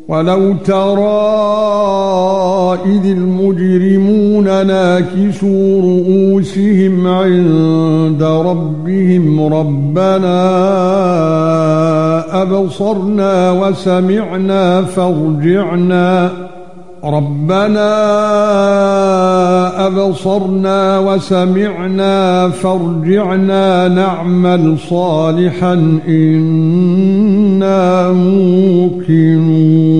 ولو ترى إذ المجرمون ناكسوا رؤوسهم عند ربهم ربنا أبصرنا وسمعنا فارجعنا نعمل صالحا إنا موقنون.